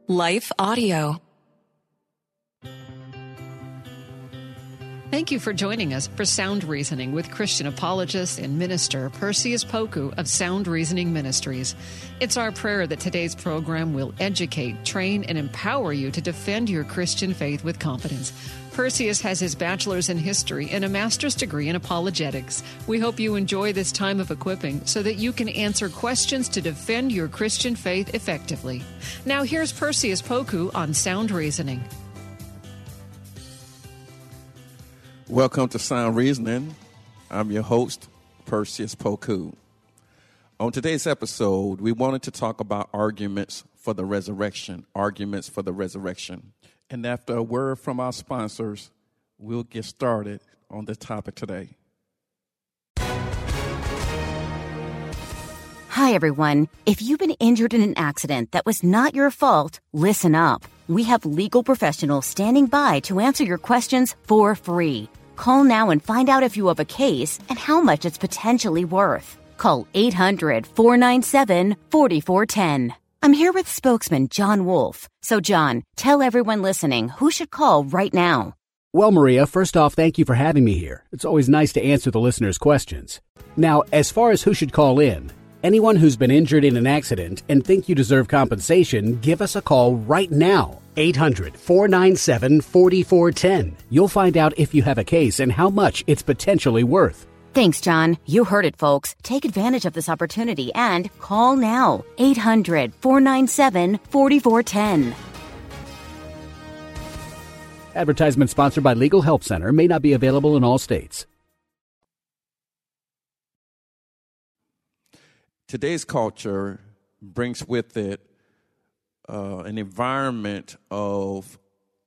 Life Audio. Thank you for joining us for Sound Reasoning with Christian apologist and minister Perseus Poku of Sound Reasoning Ministries. It's our prayer that today's program will educate, train, and empower you to defend your Christian faith with confidence. Perseus has his bachelor's in history and a master's degree in apologetics. We hope you enjoy this time of equipping so that you can answer questions to defend your Christian faith effectively. Now here's Perseus Poku on Sound Reasoning. Welcome to Sound Reasoning. I'm your host, Perseus Poku. On today's episode, we wanted to talk about arguments for the resurrection. And after a word from our sponsors, we'll get started on the topic today. Hi, everyone. If you've been injured in an accident that was not your fault, listen up. We have legal professionals standing by to answer your questions for free. Call now and find out if you have a case and how much it's potentially worth. Call 800-497-4410. I'm here with spokesman John Wolf. So, John, tell everyone listening who should call right now. Well, Maria, first off, thank you for having me here. It's always nice to answer the listeners' questions. Now, as far as who should call in, anyone who's been injured in an accident and think you deserve compensation, give us a call right now. 800-497-4410. You'll find out if you have a case and how much it's potentially worth. Thanks, John. You heard it, folks. Take advantage of this opportunity and call now. 800-497-4410. Advertisement sponsored by Legal Help Center. May not be available in all states. Today's culture brings with it an environment of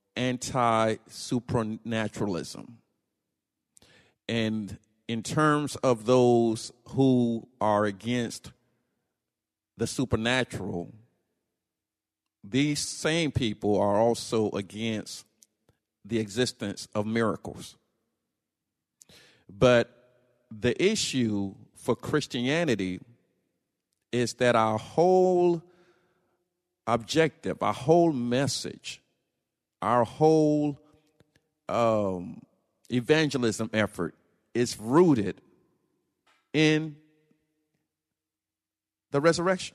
anti-supernaturalism. And in terms of those who are against the supernatural, these same people are also against the existence of miracles. But the issue for Christianity is that our whole objective, our whole message, our whole evangelism effort is rooted in the resurrection.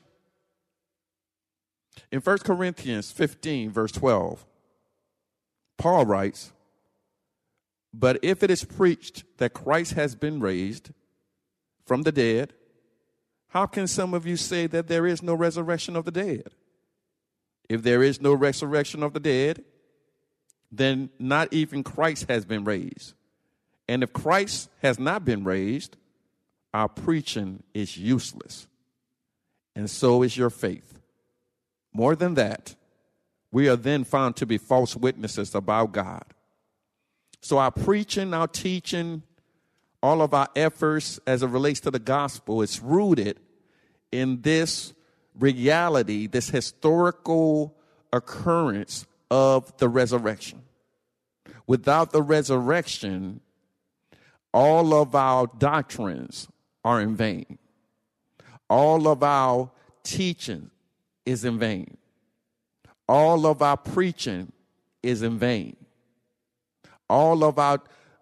In 1 Corinthians 15, verse 12, Paul writes, "But if it is preached that Christ has been raised from the dead, how can some of you say that there is no resurrection of the dead? If there is no resurrection of the dead, then not even Christ has been raised. And if Christ has not been raised, our preaching is useless, and so is your faith. More than that, we are then found to be false witnesses about God." So our preaching, our teaching, all of our efforts as it relates to the gospel is rooted in this reality, this historical occurrence of the resurrection. Without the resurrection, all of our doctrines are in vain. All of our teaching is in vain. All of our preaching is in vain. All of our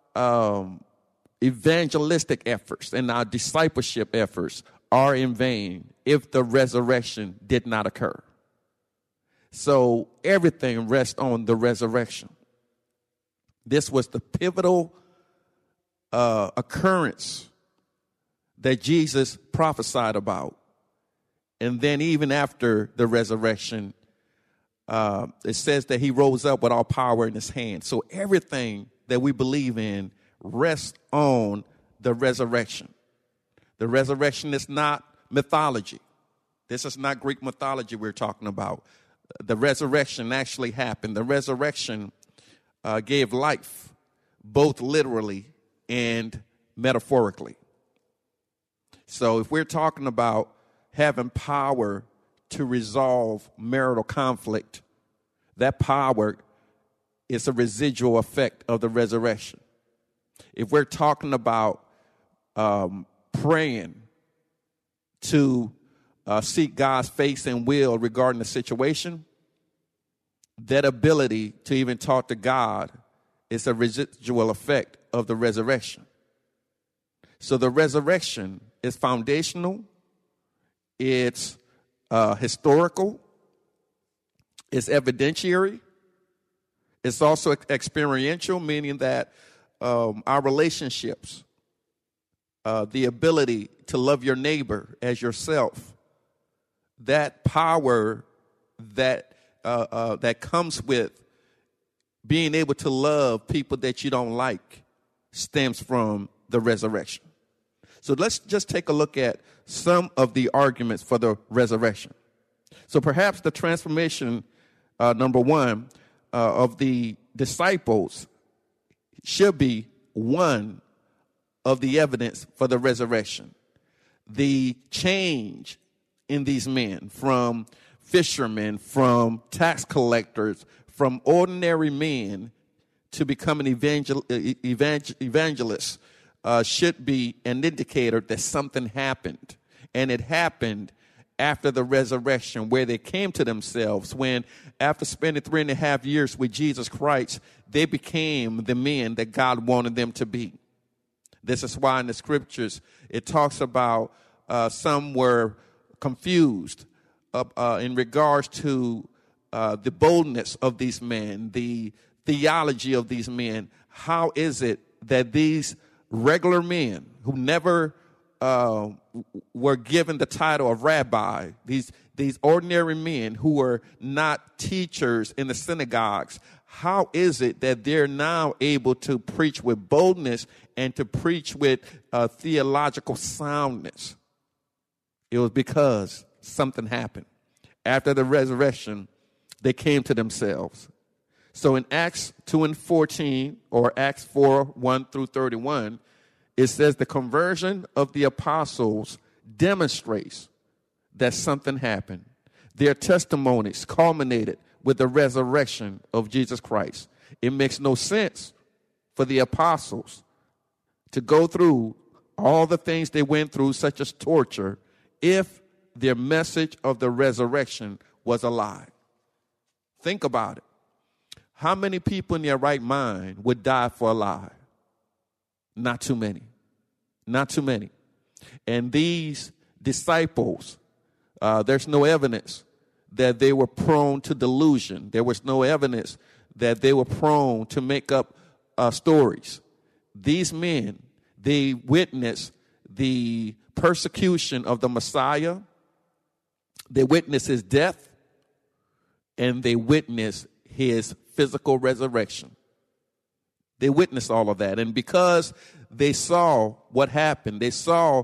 evangelistic efforts and our discipleship efforts are in vain if the resurrection did not occur. So everything rests on the resurrection. This was the pivotal occurrence that Jesus prophesied about. And then even after the resurrection, it says that he rose up with all power in his hand. So everything that we believe in rests on the resurrection. The resurrection is not mythology. This is not Greek mythology we're talking about. The resurrection actually happened. The resurrection gave life, both literally and metaphorically. So if we're talking about having power to resolve marital conflict, that power is a residual effect of the resurrection. If we're talking about praying to seek God's face and will regarding the situation, that ability to even talk to God is a residual effect of the resurrection. So the resurrection is foundational, it's historical, it's evidentiary, it's also experiential, meaning that our relationships, the ability to love your neighbor as yourself, that power that comes with being able to love people that you don't like stems from the resurrection. So let's just take a look at some of the arguments for the resurrection. So perhaps the transformation, number one, of the disciples should be one of the evidence for the resurrection. The change in these men from fishermen, from tax collectors, from ordinary men to becoming evangelists should be an indicator that something happened. And it happened after the resurrection, where they came to themselves when, after spending 3.5 years with Jesus Christ, they became the men that God wanted them to be. This is why in the scriptures it talks about some were confused in regards to the boldness of these men, the theology of these men. How is it that these regular men who never were given the title of rabbi, these ordinary men who were not teachers in the synagogues, how is it that they're now able to preach with boldness and to preach with theological soundness? It was because something happened. After the resurrection, they came to themselves. So in Acts 2:14 or Acts 4:1-31, it says the conversion of the apostles demonstrates that something happened. Their testimonies culminated with the resurrection of Jesus Christ. It makes no sense for the apostles to go through all the things they went through, such as torture, if their message of the resurrection was a lie. Think about it. How many people in their right mind would die for a lie? Not too many. Not too many. And these disciples, there's no evidence that they were prone to delusion. There was no evidence that they were prone to make up stories. These men, they witnessed the persecution of the Messiah. They witnessed his death, and they witnessed his physical resurrection. They witnessed all of that. And because they saw what happened, they saw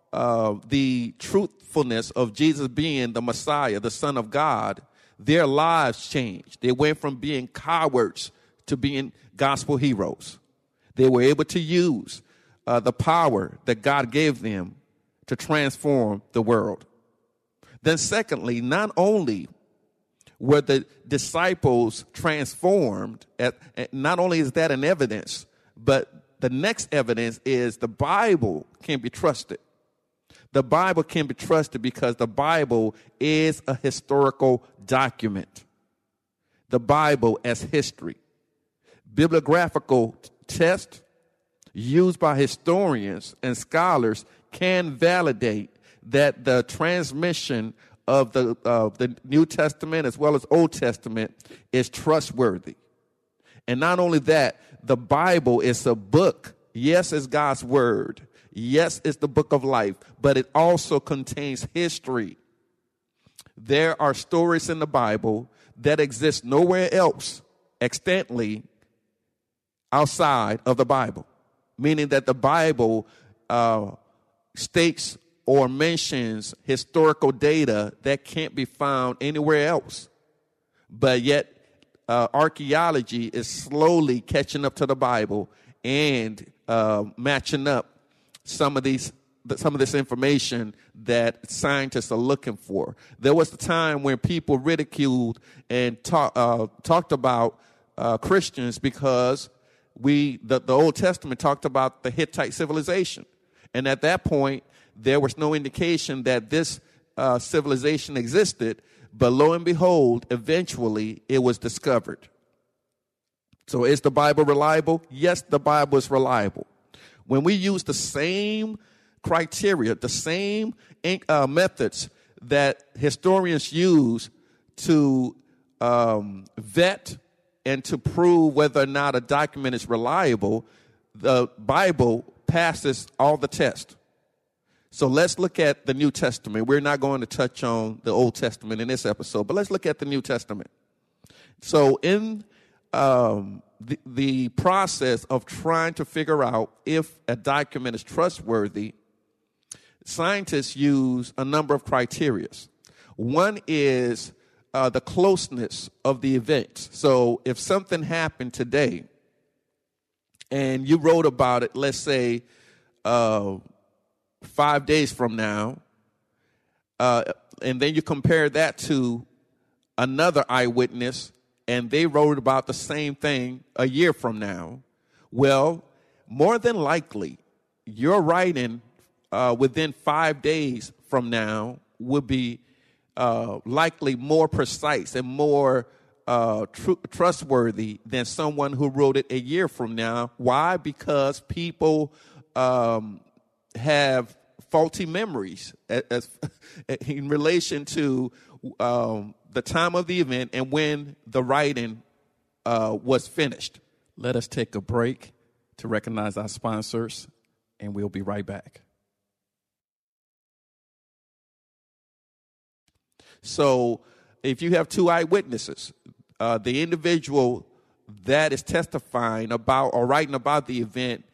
the truthfulness of Jesus being the Messiah, the Son of God, their lives changed. They went from being cowards to being gospel heroes. They were able to use the power that God gave them to transform the world. Then secondly, not only were the disciples transformed, not only is that an evidence, but the next evidence is the Bible can be trusted. The Bible can be trusted because the Bible is a historical document. The Bible as history. Bibliographical tests used by historians and scholars can validate that the transmission of the New Testament as well as Old Testament is trustworthy. And not only that, the Bible is a book. Yes, it's God's word. Yes, it's the book of life, but it also contains history. There are stories in the Bible that exist nowhere else extantly outside of the Bible, meaning that the Bible states or mentions historical data that can't be found anywhere else. But yet archaeology is slowly catching up to the Bible and matching up some of this information that scientists are looking for. There was a time when people ridiculed and talked about Christians because the Old Testament talked about the Hittite civilization. And at that point, there was no indication that this civilization existed, but lo and behold, eventually it was discovered. So is the Bible reliable? Yes, the Bible is reliable. When we use the same criteria, the same methods that historians use to vet and to prove whether or not a document is reliable, the Bible passes all the tests. So let's look at the New Testament. We're not going to touch on the Old Testament in this episode, but let's look at the New Testament. So in the process of trying to figure out if a document is trustworthy, scientists use a number of criteria. One is the closeness of the event. So if something happened today and you wrote about it, let's say 5 days from now, and then you compare that to another eyewitness and they wrote about the same thing a year from now, well, more than likely, your writing within 5 days from now would be likely more precise and more trustworthy than someone who wrote it a year from now. Why? Because people have faulty memories as in relation to the time of the event and when the writing was finished. Let us take a break to recognize our sponsors, and we'll be right back. So if you have two eyewitnesses, the individual that is testifying about or writing about the event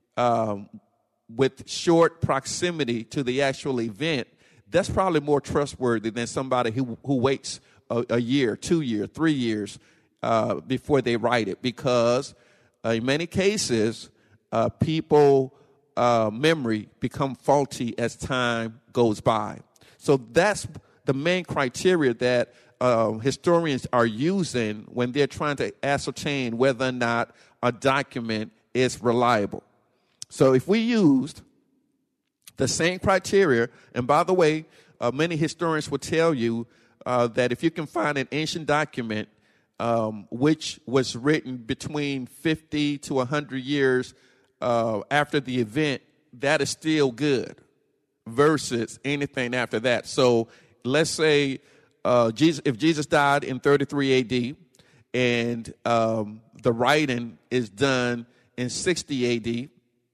with short proximity to the actual event, that's probably more trustworthy than somebody who waits a year, 2 years, 3 years before they write it, because in many cases, people memory become faulty as time goes by. So that's the main criteria that historians are using when they're trying to ascertain whether or not a document is reliable. So if we used the same criteria, and by the way, many historians will tell you that if you can find an ancient document which was written between 50 to 100 years after the event, that is still good versus anything after that. So let's say if Jesus died in 33 AD and the writing is done in 60 AD,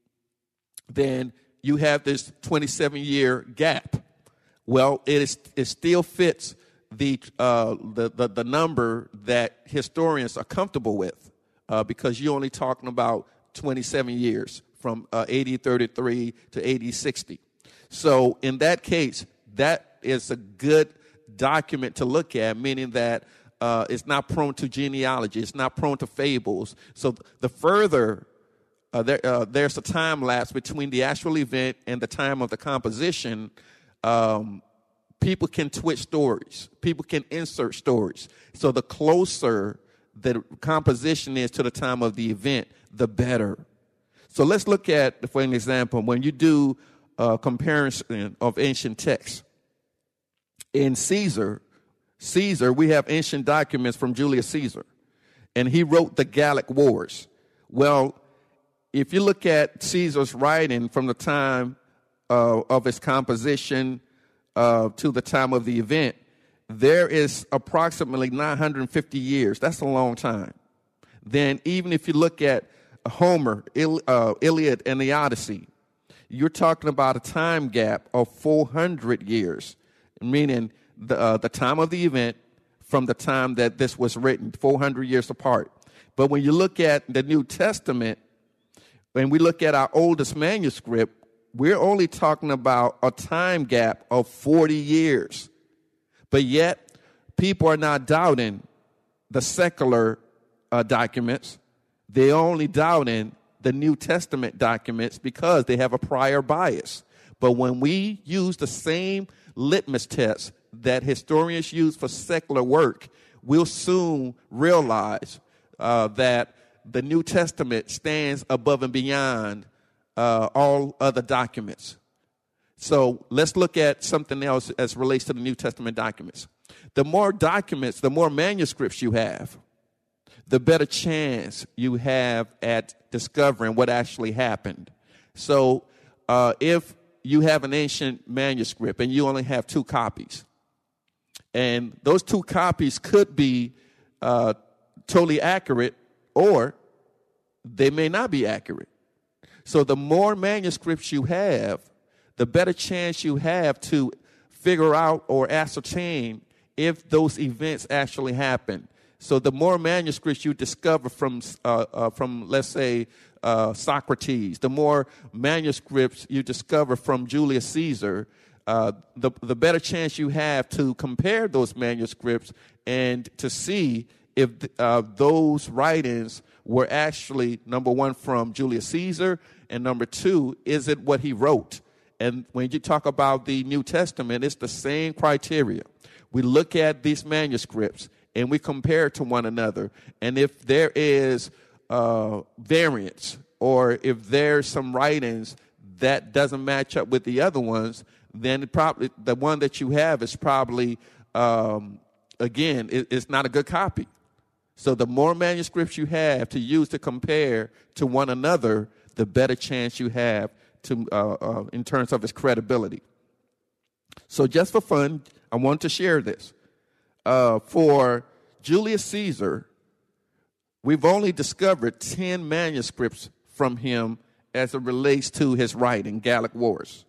then you have this 27-year gap. Well, it still fits the number that historians are comfortable with because you're only talking about 27 years from AD 33 to AD 60. So in that case, that is a good document to look at, meaning that it's not prone to genealogy, it's not prone to fables. So the further there's a time lapse between the actual event and the time of the composition, people can twist stories. People can insert stories. So the closer the composition is to the time of the event, the better. So let's look at, for an example, when you do a comparison of ancient texts. In Caesar, we have ancient documents from Julius Caesar, and he wrote the Gallic Wars. Well, if you look at Caesar's writing from the time of his composition to the time of the event, there is approximately 950 years. That's a long time. Then even if you look at Homer, Iliad, and the Odyssey, you're talking about a time gap of 400 years, meaning the time of the event from the time that this was written, 400 years apart. But when you look at the New Testament, when we look at our oldest manuscript, we're only talking about a time gap of 40 years. But yet, people are not doubting the secular documents. They're only doubting the New Testament documents because they have a prior bias. But when we use the same litmus test that historians use for secular work, we'll soon realize that the New Testament stands above and beyond all other documents. So let's look at something else as relates to the New Testament documents. The more documents, the more manuscripts you have, the better chance you have at discovering what actually happened. So if you have an ancient manuscript and you only have 2 copies, and those 2 copies could be totally accurate, or they may not be accurate. So the more manuscripts you have, the better chance you have to figure out or ascertain if those events actually happened. So the more manuscripts you discover from let's say, Socrates, the more manuscripts you discover from Julius Caesar, the better chance you have to compare those manuscripts and to see if those writings were actually, number one, from Julius Caesar, and number 2, is it what he wrote? And when you talk about the New Testament, it's the same criteria. We look at these manuscripts and we compare to one another. And if there is variance, or if there's some writings that doesn't match up with the other ones, then probably the one that you have is probably, again, it's not a good copy. So the more manuscripts you have to use to compare to one another, the better chance you have to in terms of its credibility. So just for fun, I want to share this. For Julius Caesar, we've only discovered 10 manuscripts from him as it relates to his writing, Gallic Wars.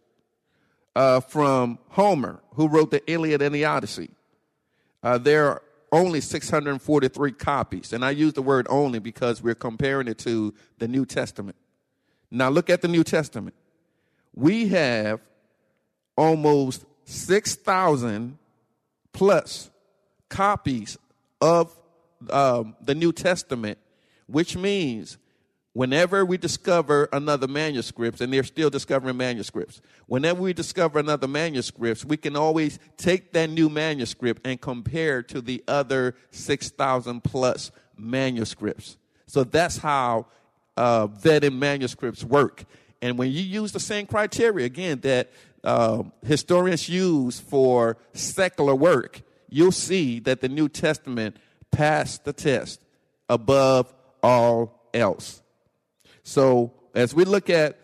From Homer, who wrote the Iliad and the Odyssey, there are only 643 copies. And I use the word only because we're comparing it to the New Testament. Now look at the New Testament. We have almost 6,000 plus copies of the New Testament, which means whenever we discover another manuscript, and they're still discovering manuscripts, whenever we discover another manuscript, we can always take that new manuscript and compare to the other 6,000 plus manuscripts. So that's how vetted manuscripts work. And when you use the same criteria, again, that historians use for secular work, you'll see that the New Testament passed the test above all else. So as we look at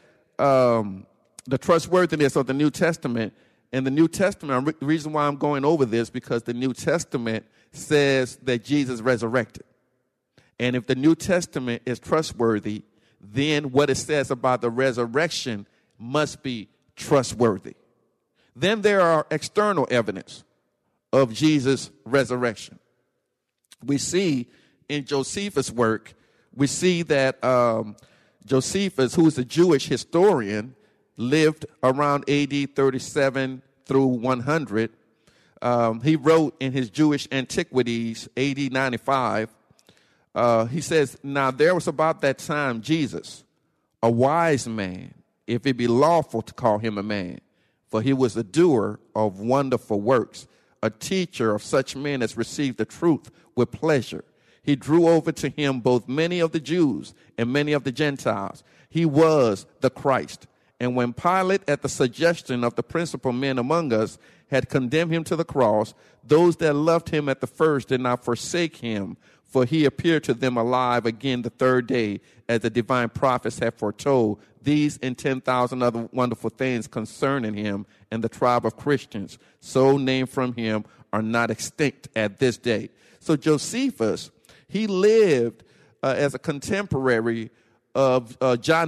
the trustworthiness of the New Testament, and the New Testament, the reason why I'm going over this, because the New Testament says that Jesus resurrected. And if the New Testament is trustworthy, then what it says about the resurrection must be trustworthy. Then there are external evidence of Jesus' resurrection. We see in Josephus' work, we see that Josephus, who is a Jewish historian, lived around AD 37 through 100. He wrote in his Jewish Antiquities, AD 95, he says, "Now there was about that time Jesus, a wise man, if it be lawful to call him a man, for he was a doer of wonderful works, a teacher of such men as received the truth with pleasure. He drew over to him both many of the Jews and many of the Gentiles. He was the Christ. And when Pilate, at the suggestion of the principal men among us, had condemned him to the cross, those that loved him at the first did not forsake him, for he appeared to them alive again the third day, as the divine prophets had foretold, these and 10,000 other wonderful things concerning him and the tribe of Christians, so named from him, are not extinct at this day." So Josephus, he lived as a contemporary of John,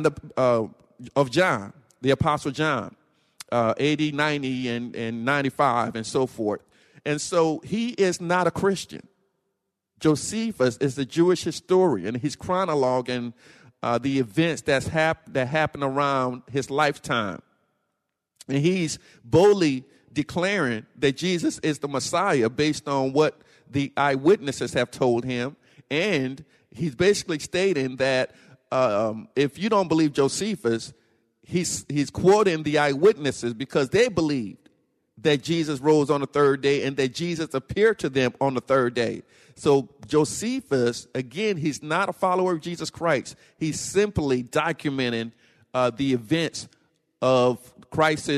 the Apostle John, AD 90 and 95 and so forth. And so he is not a Christian. Josephus is a Jewish historian. He's chronologuing the events that happened around his lifetime. And he's boldly declaring that Jesus is the Messiah based on what the eyewitnesses have told him. And he's basically stating that if you don't believe Josephus, he's quoting the eyewitnesses because they believed that Jesus rose on the third day and that Jesus appeared to them on the third day. So Josephus, again, he's not a follower of Jesus Christ. He's simply documenting the events of Christ's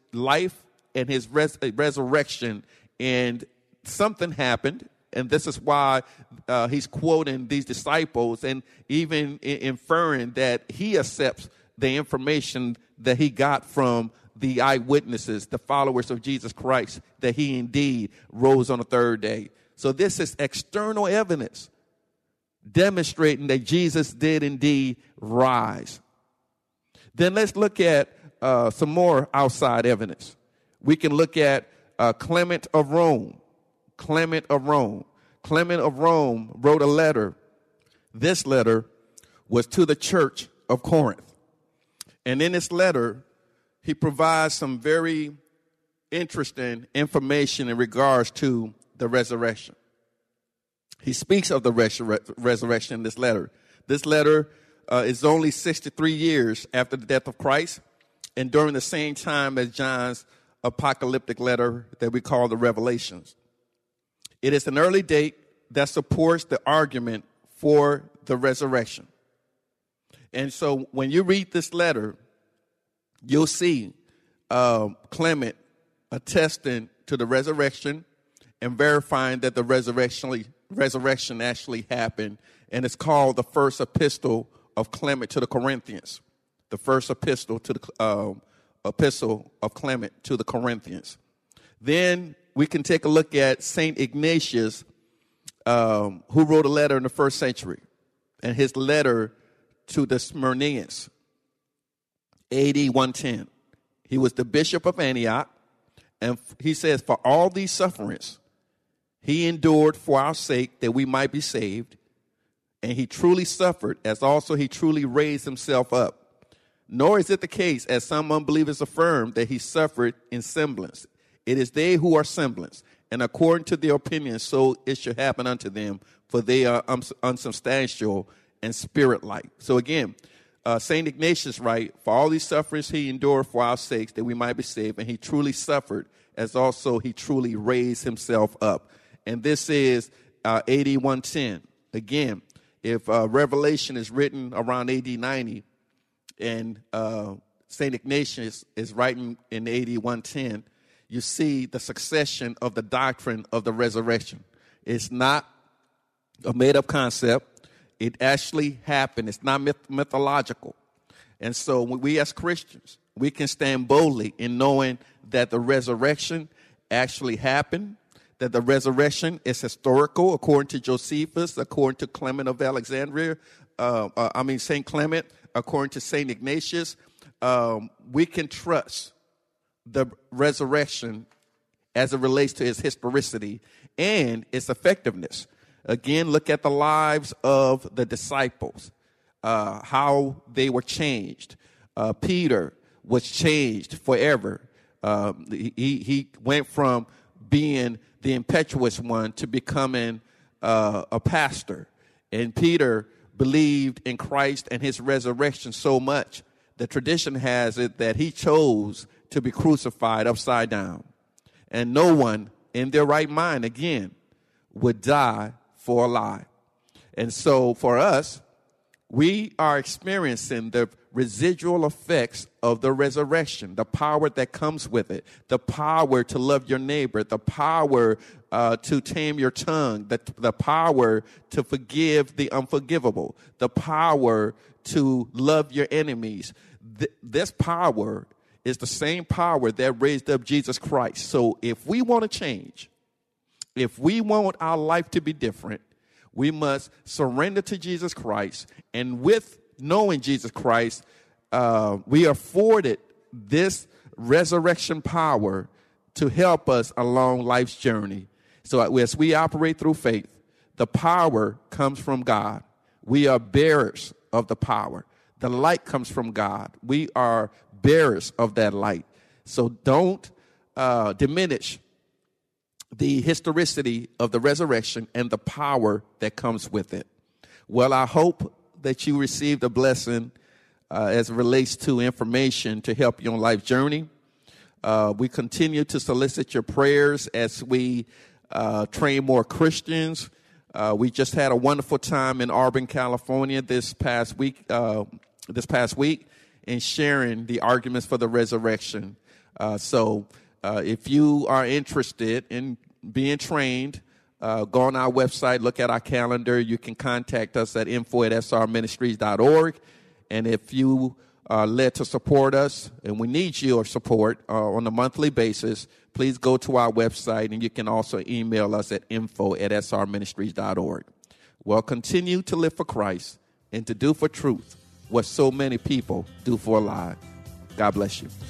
life and his resurrection, and something happened. And this is why he's quoting these disciples and even inferring that he accepts the information that he got from the eyewitnesses, the followers of Jesus Christ, that he indeed rose on the third day. So this is external evidence demonstrating that Jesus did indeed rise. Then let's look at some more outside evidence. We can look at Clement of Rome. Clement of Rome. Clement of Rome wrote a letter. This letter was to the church of Corinth. And in this letter, he provides some very interesting information in regards to the resurrection. He speaks of the resurrection in this letter. This letter is only 63 years after the death of Christ, and during the same time as John's apocalyptic letter that we call the Revelations. It is an early date that supports the argument for the resurrection. And so when you read this letter, you'll see Clement attesting to the resurrection and verifying that the resurrection actually happened. And it's called the first epistle of Clement to the Corinthians. The first epistle to the epistle of Clement to the Corinthians. Then we can take a look at St. Ignatius, who wrote a letter in the first century, and his letter to the Smyrnaeans, AD 110. He was the bishop of Antioch, and he says, for all these sufferings, he endured for our sake that we might be saved, and he truly suffered, as also he truly raised himself up. Nor is it the case, as some unbelievers affirm, that he suffered in semblance. It is they who are semblance, and according to their opinion, so it should happen unto them, for they are unsubstantial and spirit-like. So again, St. Ignatius writes, for all these sufferings he endured for our sakes, that we might be saved, and he truly suffered, as also he truly raised himself up. And this is AD 110. Again, if Revelation is written around AD 90, and St. Ignatius is writing in AD 110, you see the succession of the doctrine of the resurrection. It's not a made-up concept. It actually happened. It's not mythological. And so when we as Christians, we can stand boldly in knowing that the resurrection actually happened, that the resurrection is historical, according to Josephus, according to Clement of Alexandria, St. Clement, according to St. Ignatius. We can trust the resurrection as it relates to its historicity and its effectiveness. Again, look at the lives of the disciples, how they were changed. Peter was changed forever. He went from being the impetuous one to becoming a pastor. And Peter believed in Christ and his resurrection so much, the tradition has it that he chose to be crucified upside down. And no one in their right mind, again, would die for a lie. And so for us, we are experiencing the residual effects of the resurrection, the power that comes with it, the power to love your neighbor, the power to tame your tongue, the power to forgive the unforgivable, the power to love your enemies. This power is the same power that raised up Jesus Christ. So if we want to change, if we want our life to be different, we must surrender to Jesus Christ. And with knowing Jesus Christ, we are afforded this resurrection power to help us along life's journey. So as we operate through faith, the power comes from God. We are bearers of the power. The light comes from God. We are bearers of that light. So don't diminish the historicity of the resurrection and the power that comes with it. Well, I hope that you received a blessing as it relates to information to help you on life's journey. We continue to solicit your prayers as we train more Christians. We just had a wonderful time in Auburn, California this past week in sharing the arguments for the resurrection. So if you are interested in being trained, go on our website, look at our calendar. You can contact us at info@srministries.org. And if you are led to support us, and we need your support on a monthly basis, please go to our website, and you can also email us at info@srministries.org. Well, continue to live for Christ and to do for truth what so many people do for a lie. God bless you.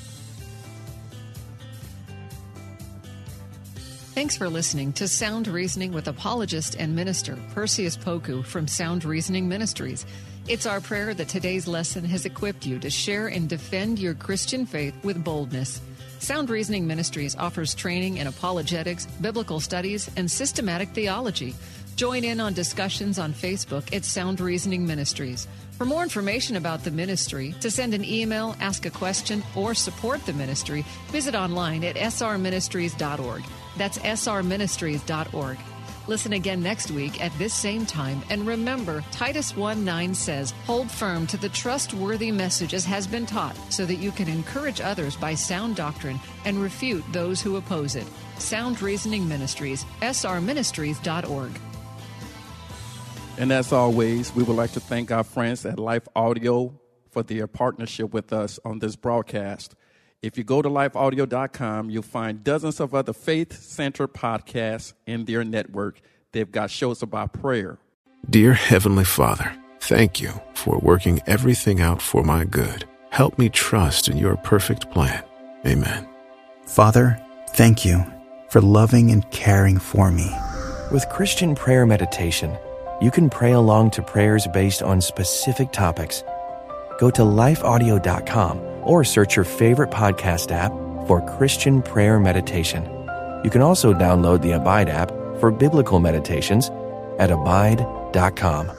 Thanks for listening to Sound Reasoning with apologist and minister Perseus Poku from Sound Reasoning Ministries. It's our prayer that today's lesson has equipped you to share and defend your Christian faith with boldness. Sound Reasoning Ministries offers training in apologetics, biblical studies, and systematic theology. Join in on discussions on Facebook at Sound Reasoning Ministries. For more information about the ministry, to send an email, ask a question, or support the ministry, visit online at srministries.org. That's srministries.org. Listen again next week at this same time. And remember, Titus 1:9 says, hold firm to the trustworthy message as has been taught, so that you can encourage others by sound doctrine and refute those who oppose it. Sound Reasoning Ministries, srministries.org. And as always, we would like to thank our friends at Life Audio for their partnership with us on this broadcast. If you go to lifeaudio.com, you'll find dozens of other faith-centered podcasts in their network. They've got shows about prayer. Dear Heavenly Father, thank you for working everything out for my good. Help me trust in your perfect plan. Amen. Father, thank you for loving and caring for me. With Christian Prayer Meditation, you can pray along to prayers based on specific topics. Go to lifeaudio.com or search your favorite podcast app for Christian Prayer Meditation. You can also download the Abide app for biblical meditations at abide.com.